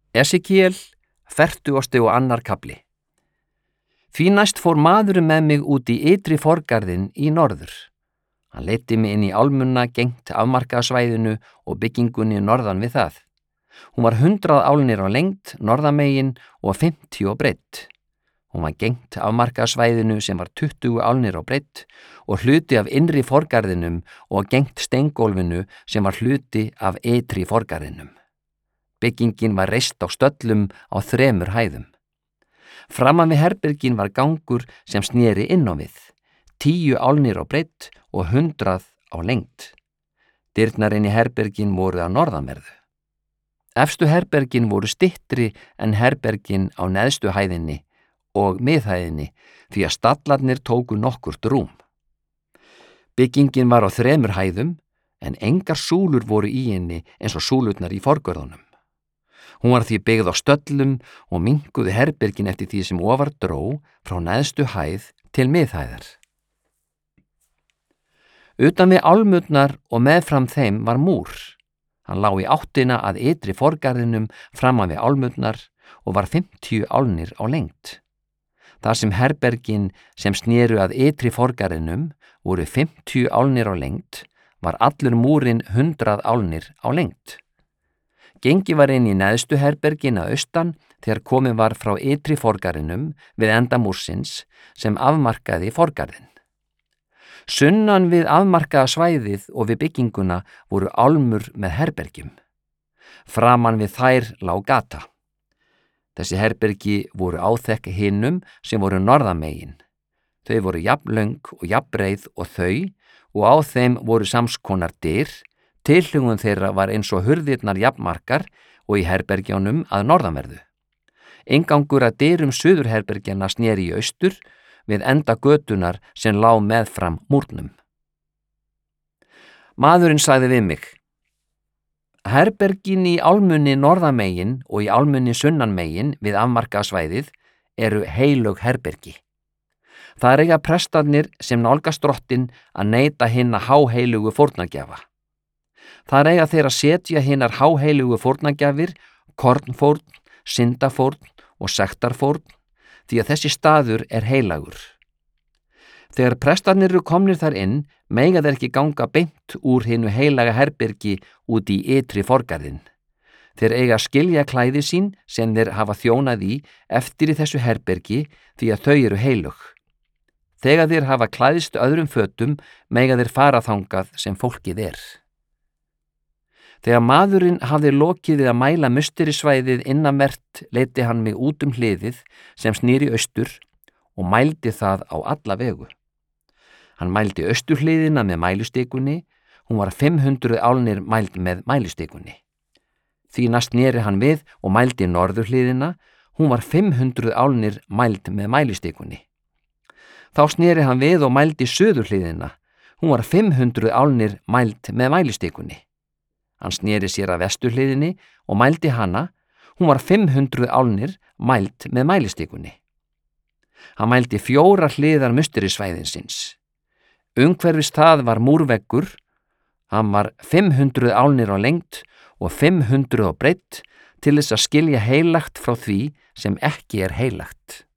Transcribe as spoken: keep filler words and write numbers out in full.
Esekiel, fertugasti og annar kafli. Því næst fór maðurinn með mig út í ytri forgarðinn í norður. Hann leiddi mig inn í álmunna gengt afmarkaðsvæðinu og byggingunni norðan við það. Hún var hundrað álnir á lengd, norðamegin og fimmtíu á breidd. Hún var gengt afmarkaðsvæðinu sem var tuttugu álnir á breidd og hluti af innri forgarðinum og gengt steingólfinu sem var hluti af ytri forgarðinum. Byggingin var reist á stöllum á þremur hæðum. Framan við herbergin var gangur sem sneri inn á við, tíu álnir á breidd og hundrað á lengd. Dyrnar inn í herbergin voru að norðanverðu. Efstu herbergin voru styttri en herbergin á neðstu hæðinni og miðhæðinni því að stallarnir tóku nokkurt rúm. Byggingin var á þremur hæðum en engar súlur voru í henni eins og súlurnar í forgörðunum. Hún var því byggð á stöllum og minnkuðu herbergin eftir því sem ofar dró frá neðstu hæð til miðhæðar. Utan við álmurnar og meðfram þeim var múr. Hann lá í áttina að ytri forgarðinum framan við álmurnar og var fimmtíu álnir á lengd. Þar sem herbergin sem sneru að ytri forgarðinum voru fimmtíu álnir á lengd, var allur múrin hundrað álnir á lengd. Gengi var inn í neðstu herbergin að austan þegar komið var frá ytri forgarðinum við enda múrsins sem afmarkaði forgarðin. Sunnan við afmarkaða svæðið og við bygginguna voru álmur með herbergjum. Framan við þær lá gata. Þessi herbergi voru áþekk hinum sem voru norðamegin. Þau voru jafnlöng og jafnbreið og þau og á þeim voru samskonar dyr. Tilhögun þeirra var eins og hurðirnar jafnmarkar og í herbergjónum að norðanverðu. Inngangur að dyrum suðurherbergjana sneri í austur við enda götunar sem lá meðfram múrnum. Maðurinn sagði við mig: Herbergin í álmunni norðamegin og í álmunni sunnanmegin við afmarkaðsvæðið eru heilög herbergi. Það eiga prestarnir sem nálgast drottinn að neita hinna háheilugu fórnargjafa. Þar eiga þeir að setja hinar háheilugu fórnargjafir, kornfórn, syndafórn og sektarfórn, því að þessi staður er heilagur. Þegar prestarnir eru komnir þar inn, mega þeir ekki ganga beint úr hinu heilaga herbergi út í ytri forgarðinn. Þeir eiga að skilja klæði sín sem þeir hafa þjónað í eftir í þessu herbergi því að þau eru heilug. Þegar þeir hafa klæðist öðrum fötum, mega þeir fara þangað sem fólkið er. Þegar maðurinn hafði lokið við að mæla musterisvæðið innanvert, leiddi hann mig út um hliðið sem snýri austur og mældi það á alla vegu. Hann mældi austurhliðina með mælistikunni, hún var fimm hundruð álnir mæld með mælistikunni. Því næst sneri hann við og mældi norðurhliðina, hún var fimm hundruð álnir mæld með mælistikunni. Þá sneri hann við og mældi suðurhliðina, hún var fimm hundruð álnir mæld með mælistikunni. Hann sneri sér að vesturhliðinni og mældi hana, hún var fimm hundruð álnir mæld með mælistikunni. Hann mældi fjóra hliðar musterisvæðinsins. Umhverfis það var múrveggur, hann var fimm hundruð álnir á lengd og fimm hundruð á breidd til þess að skilja heilagt frá því sem ekki er heilagt.